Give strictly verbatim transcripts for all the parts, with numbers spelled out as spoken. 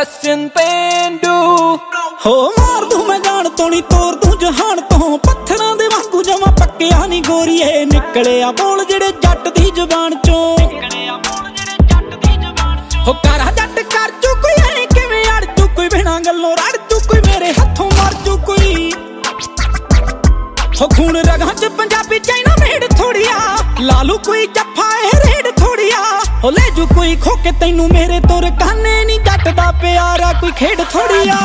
ਸਚਿਨ ਪੇਂਡੂ ਹੋ ਮਾਰ ਦੂੰ ਮੈਂ ਜਾਣ ਤੋਂ ਨੀ ਤੋਰ ਦੂੰ ਜਹਾਨ ਤੋਂ ਪੱਥਰਾਂ ਦੇ ਵਾਂਗੂ ਜਮਾਂ ਪੱਕਿਆ ਨੀ ਗੋਰੀਏ ਨਿਕਲਿਆ ਬੋਲ ਜਿਹੜੇ ਜੱਟ ਦੀ ਜ਼ੁਬਾਨ ਚੋਂ ਹੋ ਕਰਾ ਜੱਟ ਕਰ ਚੂ ਕੋਈ ਐ ਕਿਵੇਂ ਅੜ ਚੂ ਕੋਈ ਬਿਨਾਂ ਗੱਲੋਂ ਰੜ ਚੂ ਕੋਈ ਮੇਰੇ ਹੱਥੋਂ ਮਰ ਚੂ ਕੋਈ ਹੋ ਖੂਨ ਰਗਾਂ ਚ ਪੰਜਾਬੀ ਚਾਈਨਾ ਮੇੜ ਥੋੜੀਆ ਲਾਲੂ ਕੋਈ ਜੱਫਾ ਇਹ ਰੇੜ ਥੋੜੀਆ ਹੋ ਲੈ ਜੂ ਕੋਈ ਖੋ ਕੇ ਤੈਨੂੰ ਮੇਰੇ ਤੁਰ ਕਾਨੇ ਨੀ ਜੱਟ ਦਾ ਪਿਆਰਾ ਕੋਈ ਖੇਡ ਥੋੜੀਆ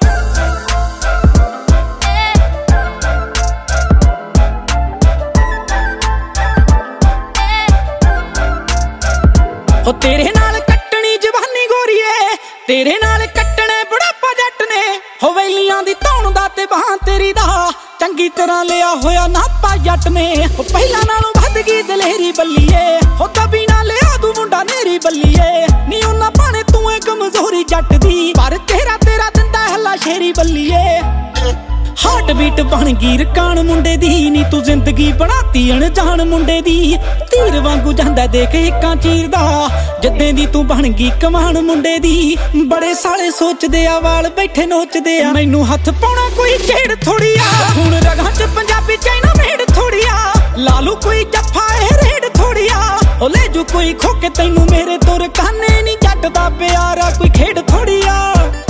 ਹੋ ਤੇਰੇ ਨਾਲ ਕੱਟਣੀ ਜਵਾਨੀ ਗੋਰੀਏ ਤੇਰੇ ਨਾਲ ਕੱਟਣੇ ਬੁਢਾਪਾ ਜੱਟ ਨੇ ਹੋ ਵੈਲੀਆਂ ਦੀ ਧੌਣ ਦਾ ਤੇ ਬਾਹਾਂ ਤੇਰੀ ਦਾ ਚੰਗੀ ਤਰ੍ਹਾਂ ਲਿਆ ਹੋਇਆ ਨਾਪਾ ਜੱਟ ਨੇ ਹੋ ਪਹਿਲਾਂ ਨਾਲੋਂ ਵੱਧ ਗਈ ਦਲੇਰੀ ਬੱਲੀਏ ਹੋ ਦਬੀ ਨਾ ਲਿਆ ਤੂੰ ਮੁੰਡਾ ਨੇਰੀ ਬੱਲੀਏ ਨੀ ਉਹਨਾਂ ਭਾਣੇ ਤੂੰ ਏ ਕਮਜ਼ੋਰੀ ਜੱਟ ਦੀ ਪਰ ਤੇਰਾ ਤੇਰਾ ਦਿੰਦਾ ਹੱਲਾ ਸ਼ੇਰੀ ਬੱਲੀਏ ਹਾਰਟ ਬੀਟ ਬਣ ਗਈ ਰਕਾਨ ਮੁੰਡੇ ਦੀ ਨੀ ਤੂੰ ਜ਼ਿੰਦਗੀ ਬਣਾਤੀ ਅਣਜਾਣ ਮੁੰਡੇ ਦੀ ਤੀਰ ਵਾਂਗੂ ਜਾਂਦਾ ਦੇਖ ਇੱਕਾਂ ਚੀਰਦਾ ਜੱਦੇ ਦੀ ਤੂੰ ਬਣ ਗਈ ਕਮਾਨ ਮੁੰਡੇ ਦੀ ਬੜੇ ਸਾਲੇ ਸੋਚਦੇ ਆ ਵਾਲ ਬੈਠੇ ਨੋਚਦੇ ਆ ਮੈਨੂੰ ਹੱਥ ਪਾਉਣਾ ਕੋਈ ਛੇੜ ਥੋੜੀ ਆ ਹੁਣ ਰਗਾਂ ਚ ਪੰਜਾਬੀ ਚਾਈਨਾ ਮੇੜ ਥੋੜੀ ਆ ਲਾਲੂ ਕੋਈ ਜੱਫਾ ਇਹ ਰੇੜ ਥੋੜੀ ਆ ਹੋ ਲੈ ਜੂ ਕੋਈ ਖੋ ਕੇ ਤੈਨੂੰ ਮੇਰੇ ਤੁਰ ਕਾਨੇ ਨੀ ਜੱਟ ਦਾ ਪਿਆਰਾ ਕੋਈ ਖੇਡ ਥੋੜੀ ਆ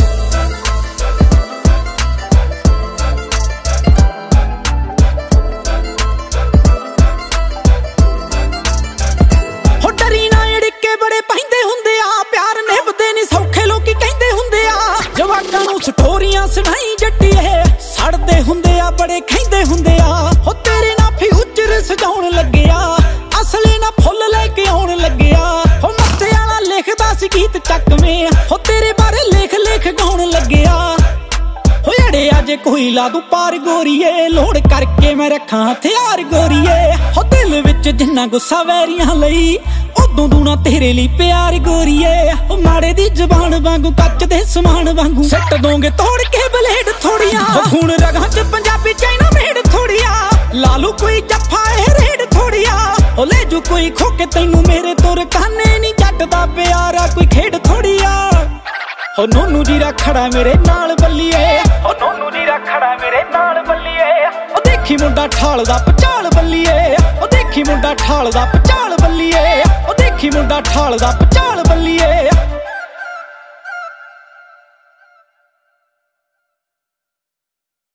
ਸਟੋਰੀਆਂ ਸੁਣਾਈ ਜੱਟੀਏ ਸੜਦੇ ਹੁੰਦੇ ਆ ਬੜੇ ਖੈਂਦੇ ਹੁੰਦੇ ਆ ਹੋ ਤੇਰੇ ਨਾਲ ਫਿਊਚਰ ਸਜਾਉਣ ਲੱਗਿਆ ਅਸਲੇ ਨਾ ਫੁੱਲ ਲੈ ਕੇ ਆਉਣ ਲੱਗਿਆ ਹੋ ਮੱਥੇ ਵਾਲਾ ਲਿਖਦਾ ਸੀ ਗੀਤ ਚੱਕਵੇਂ ਹੋ ਤੇਰੇ ਬਾਰੇ ਲੇਖ ਲੇਖ ਗਾਉਣ ਲੱਗਿਆ ਹੋ ਅੜੇ ਅਜੇ ਕੋਈ ਲਾ ਦੂ ਪਾਰ ਗੋਰੀਏ ਲੋੜ ਕਰਕੇ ਮੈਂ ਰੱਖਾਂ ਹਥਿਆਰ ਗੋਰੀਏ ਹੋ ਦਿਲ ਵਿੱਚ ਜਿੰਨਾ ਗੁੱਸਾ ਵੈਰੀਆਂ ਲਈ ਉਦੋਂ ਦੂਣਾ ਤੇਰੇ ਲਈ ਪਿਆਰ ਗੋਰੀਏ ਉਹ ਮਾੜੇ ਦੀ ਜ਼ਬਾਨ ਵਾਂਗੂ ਕੱਚ ਦੇ ਸਮਾਨ ਵਾਂਗੂ ਸੱਟ ਦੋਗੇ ਤੋੜ ਕੇ ਬਲੇਡ ਥੋੜੀਆਂ ਖੂਨ ਰਗਾਂ ਚ ਪੰਜਾਬੀ ਚਾਈਨਾ ਮੇੜ ਥੋੜੀਆਂ ਲਾਲੂ ਕੋਈ ਜੱਫਾ ਇਹ ਰੇੜ ਥੋੜੀਆਂ ਉਹ ਲੈ ਜੂ ਕੋਈ ਖੋ ਕੇ ਤੈਨੂੰ ਮੇਰੇ ਤੁਰ ਕਾਨੇ ਨੀ ਜੱਟ ਦਾ ਪਿਆਰਾ ਕੋਈ ਖੇਡ ਥੋੜੀਆਂ ਹੋ ਨੋਨੂ ਜੀ ਖੜਾ ਮੇਰੇ ਨਾਲ ਬੱਲੀਏ ਉਹ ਨੋਨੂ ਜੀ ਖੜਾ ਮੇਰੇ ਨਾਲ ਬੱਲੀਏ ਉਹ ਦੇਖੀ ਮੁੰਡਾ ਠਾਲਦਾ ਪਚਾਲ ਬੱਲੀਏ ਉਹ ਦੇਖੀ ਮੁੰਡਾ ਠਾਲਦਾ ਪਚਾਲ ਬੱਲੀਏ ਉਹ ਦੇਖੀ ਮੁੰਡਾ ਠਾਲਦਾ ਪਚਾਲ ਬੱਲੀਏ